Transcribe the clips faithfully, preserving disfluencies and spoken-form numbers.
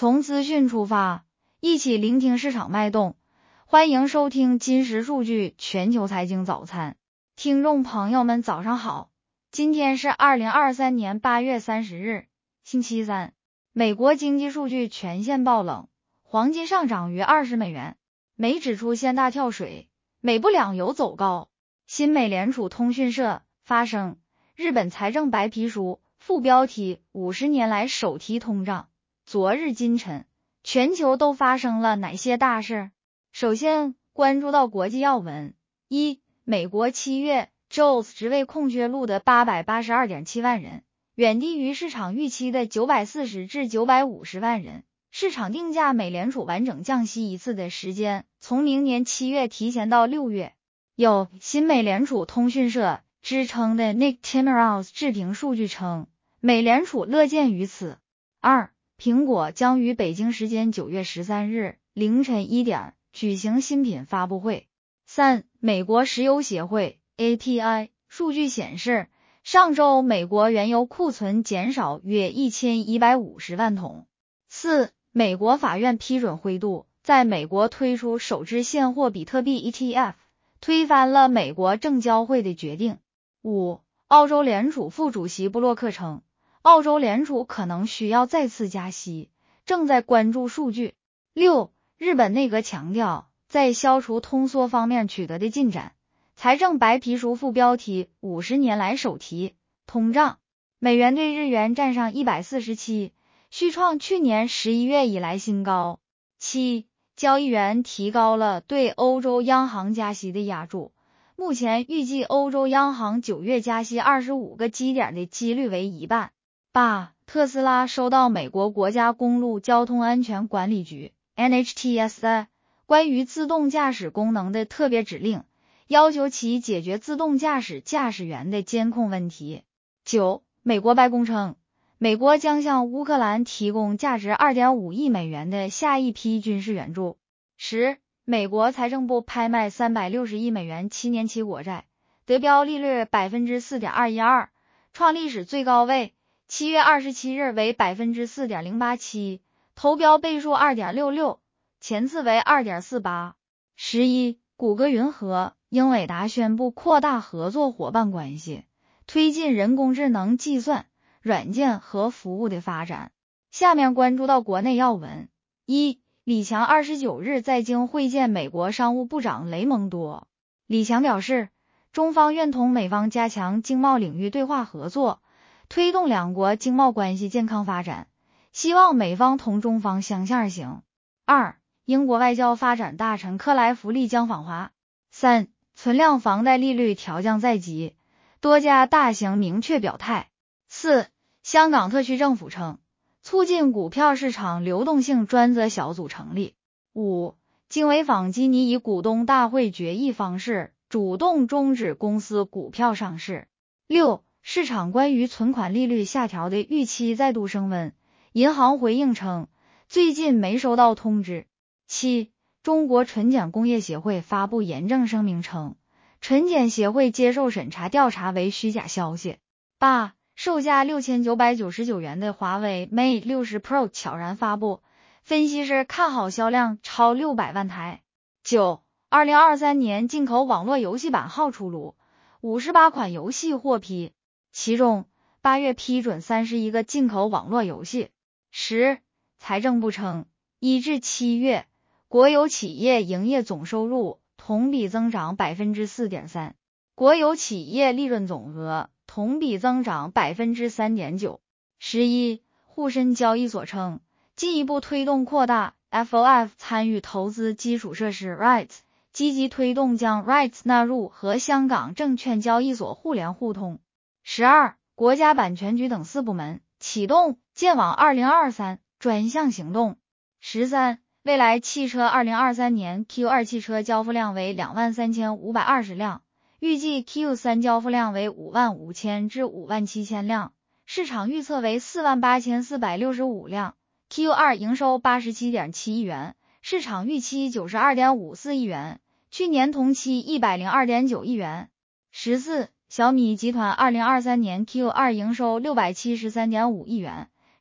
从资讯出发，一起聆听市场脉动。欢迎收听金石数据全球财经早餐。听众朋友们早上好，今天是二零二三年八月三十日，星期三。美国经济数据全线爆冷，黄金上涨约二十美元，美指出现大跳水，美布两油走高。新美联储通讯社发声，日本财政白皮书副标题五十年来首提通胀。昨日今晨，全球都发生了哪些大事？首先关注到国际要闻。一、美国七月 Jobs 职位空缺录得 八百八十二点七万人，远低于市场预期的九百四十至九百五十万人。市场定价美联储完整降息一次的时间，从明年七月提前到六月。有新美联储通讯社支撑的 Nick Timiraos 置评数据称，美联储乐见于此。二、苹果将于北京时间九月十三日凌晨一点举行新品发布会。三、美国石油协会 A P I 数据显示，上周美国原油库存减少约一千一百五十万桶。四、美国法院批准灰度在美国推出首支现货比特币 E T F， 推翻了美国证交会的决定。五、澳洲联储副主席布洛克称，澳洲联储可能需要再次加息，正在关注数据。六、日本内阁强调在消除通缩方面取得的进展。财政白皮书副标题五十年来首提通胀，美元对日元站上一百四十七，续创去年十一月以来新高。七、交易员提高了对欧洲央行加息的押注，目前预计欧洲央行九月加息二十五个基点的几率为一半。八、特斯拉收到美国国家公路交通安全管理局 N H T S A 关于自动驾驶功能的特别指令，要求其解决自动驾驶驾驶员的监控问题。九、美国白宫称，美国将向乌克兰提供价值 二点五亿美元的下一批军事援助。十、美国财政部拍卖三百六十亿美元七年期国债，得标利率 百分之四点二一二， 创历史最高位，七月二十七日为 百分之四点零八七， 投标倍数 二点六六， 前次为 二点四八。十一、谷歌云和英伟达宣布扩大合作伙伴关系，推进人工智能计算、软件和服务的发展。下面关注到国内要闻。一、李强二十九日在京会见美国商务部长雷蒙多。李强表示，中方愿同美方加强经贸领域对话合作，推动两国经贸关系健康发展，希望美方同中方相向而行。二、英国外交发展大臣克莱弗利将访华。三、存量房贷利率调降在即，多家大行明确表态。四、香港特区政府称，促进股票市场流动性专责小组成立。五、经纬纺基尼以股东大会决议方式主动终止公司股票上市。六、市场关于存款利率下调的预期再度升温，银行回应称，最近没收到通知。七、中国纯碱工业协会发布严正声明称，纯碱协会接受审查调查为虚假消息。八、售价六千九百九十九元的华为 Mate 六十 Pro 悄然发布，分析师看好销量超六百万台。九、二零二三年进口网络游戏版号出炉，五十八款游戏获批，其中八月批准三十一个进口网络游戏。十、财政部称，一至七月国有企业营业总收入同比增长 百分之四点三， 国有企业利润总额同比增长 百分之三点九。十一、沪深交易所称，进一步推动扩大 F O F 参与投资基础设施 R E I T S， 积极推动将 R E I T S 纳入和香港证券交易所互联互通。十二、国家版权局等四部门启动建网二零二三专项行动。十三、蔚来汽车二零二三年 Q 二 汽车交付量为 两万三千五百二十辆，预计 Q 三 交付量为五万五千至五万七千辆，市场预测为四万八千四百六十五辆。Q 二 营收 八十七点七亿元，市场预期 九十二点五四亿元，去年同期 一百零二点九亿元。十四、小米集团二零二三年 Q 二 营收 六百七十三点五亿元，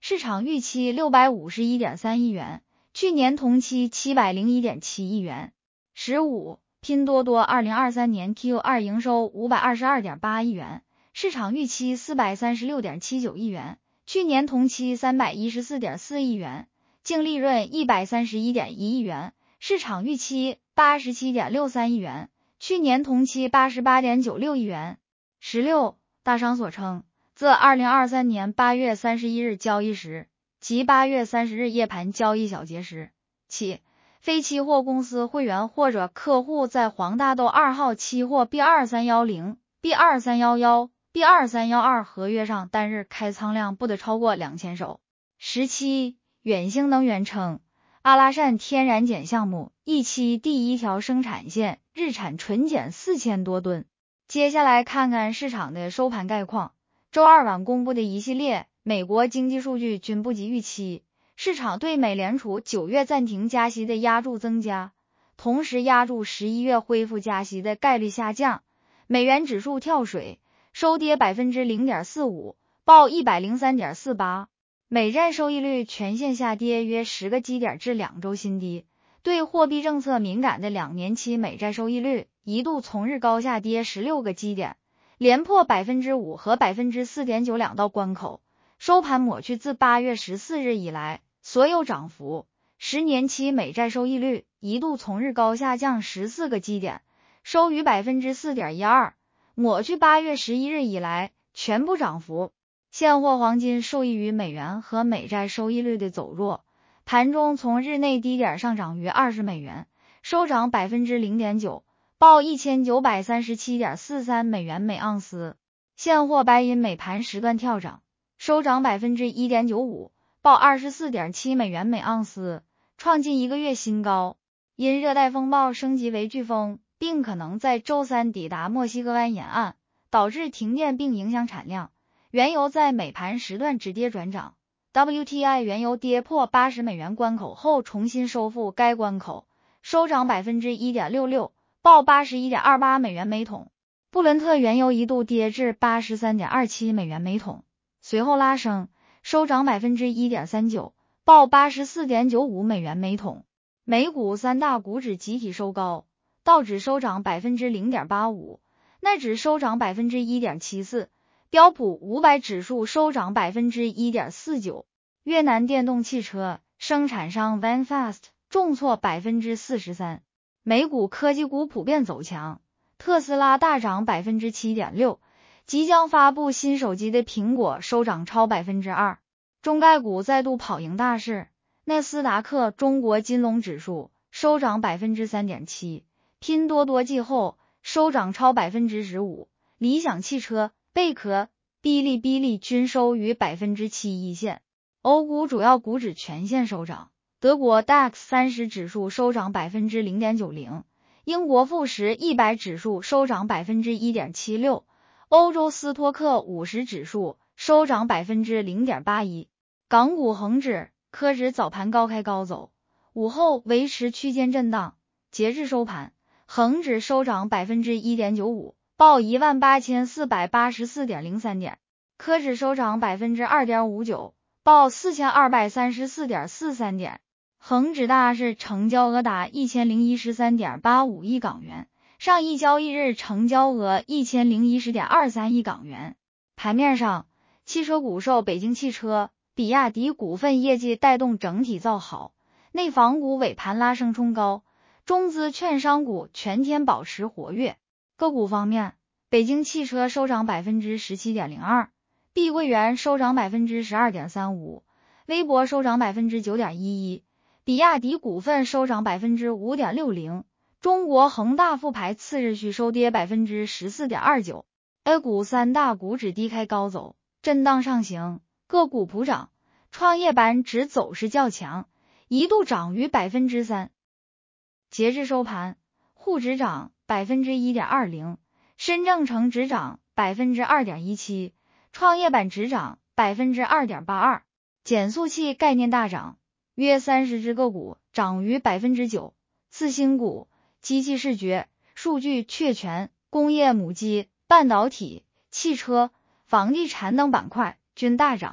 市场预期 六百五十一点三亿元，去年同期 七百零一点七亿元。十五拼多多二零二三年 Q 二 营收 五百二十二点八亿元，市场预期 四百三十六点七九亿元，去年同期 三百一十四点四亿元，净利润 一百三十一点一亿元，市场预期 八十七点六三亿元，去年同期 八十八点九六亿元。十六大商所称，自二零二三年八月三十一日交易时及八月三十日夜盘交易小结时起，非期货公司会员或者客户在黄大豆二号期货 B 二三一零、B 二三一一、B 二三一二 合约上单日开仓量不得超过两千手。十七远兴能源称，阿拉善天然碱项目一期第一条生产线日产纯碱四千多吨。接下来看看市场的收盘概况。周二晚公布的一系列美国经济数据均不及预期，市场对美联储九月暂停加息的押注增加，同时押注十一月恢复加息的概率下降。美元指数跳水，收跌 百分之零点四五， 报 一百零三点四八。美债收益率全线下跌约十个基点至两周新低，对货币政策敏感的两年期美债收益率一度从日高下跌十六个基点，连破 百分之五 和 百分之四点九 两道关口，收盘抹去自八月十四日以来所有涨幅。十年期美债收益率一度从日高下降十四个基点，收于 百分之四点一二， 抹去八月十一日以来全部涨幅。现货黄金受益于美元和美债收益率的走弱，盘中从日内低点上涨约二十美元，收涨 百分之零点九， 报 一千九百三十七点四三美元每盎司。现货白银每盘时段跳涨，收涨 百分之一点九五， 报 二十四点七美元每盎司，创近一个月新高。因热带风暴升级为飓风，并可能在周三抵达墨西哥湾沿岸，导致停电并影响产量，原油在每盘时段止跌转涨。 W T I 原油跌破八十美元关口后重新收复该关口，收涨 百分之一点六六， 报 八十一点二八美元每桶。布伦特原油一度跌至 八十三点二七美元每桶，随后拉升，收涨 百分之一点三九， 报 八十四点九五美元每桶。美股三大股指集体收高，道指收涨 百分之零点八五， 纳指收涨 百分之一点七四， 标普五百指数收涨 百分之一点四九。 越南电动汽车生产商 VinFast 重挫 百分之四十三。 美股科技股普遍走强，特斯拉大涨 百分之七点六， 即将发布新手机的苹果收涨超 百分之二。 中概股再度跑赢大市，纳斯达克中国金融指数收涨 百分之三点七， 拼多多季后收涨超 百分之十五， 理想汽车、贝壳、哔哩哔哩均收于 百分之七一线。欧股主要股指全线收涨，德国 D A X 三十指数收涨 百分之零点九零， 英国富时一百指数收涨 百分之一点七六， 欧洲斯托克五十指数收涨 百分之零点八一。 港股恒指、科指早盘高开高走，午后维持区间震荡，截至收盘，恒指收涨 百分之一点九五， 报 一万八千四百八十四点零三点，科指收涨 百分之二点五九， 报 四千二百三十四点四三点。恒指大市成交额达 一千零一十三点八五亿港元，上一交易日成交额 一千零一十点二三亿港元。盘面上，汽车股受北京汽车、比亚迪股份业绩带动整体造好，内房股尾盘拉升冲高，中资券商股全天保持活跃。个股方面，北京汽车收涨 百分之十七点零二， 碧桂园收涨 百分之十二点三五， 微博收涨 百分之九点一一， 比亚迪股份收涨 百分之五点六零， 中国恒大复牌次日续收跌 百分之十四点二九。 A 股三大股指低开高走，震荡上行，个股普涨，创业板指走势较强，一度涨逾 百分之三。 截至收盘，沪指涨 百分之一点二零， 深证成指涨 百分之二点一七， 创业板指涨 百分之二点八二。 减速器概念大涨，约三十只个股涨逾 百分之九， 次新股、机器视觉、数据确权、工业母机、半导体、汽车、房地产等板块均大涨。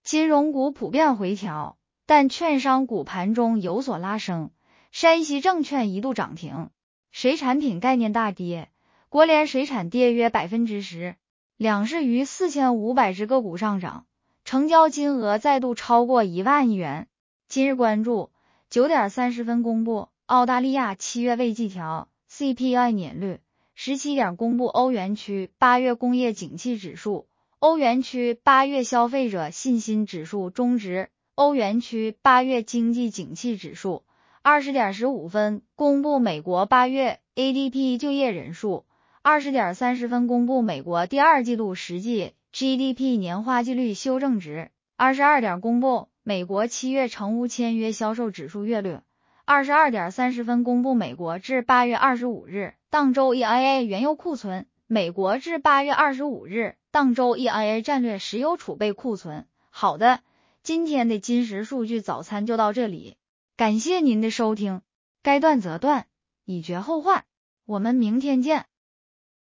金融股普遍回调，但券商股盘中有所拉升，山西证券一度涨停。水产品概念大跌，国联水产跌约 百分之十， 两市逾四千五百只个股上涨，成交金额再度超过一万亿元。今日关注九点三十分公布澳大利亚七月未季调 C P I 年率，十七点公布欧元区八月工业景气指数，欧元区八月消费者信心指数中值，欧元区八月经济景气指数。二十点十五分公布美国八月 A D P 就业人数，二十点三十分公布美国第二季度实际 G D P 年化季率修正值，二十二点公布美国七月成屋签约销售指数月率，二十二点三十分公布美国至八月二十五日当周 E I A 原油库存，美国至八月二十五日当周 E I A 战略石油储备库存。好的，今天的金石数据早餐就到这里，感谢您的收听，该断则断，以绝后患，我们明天见。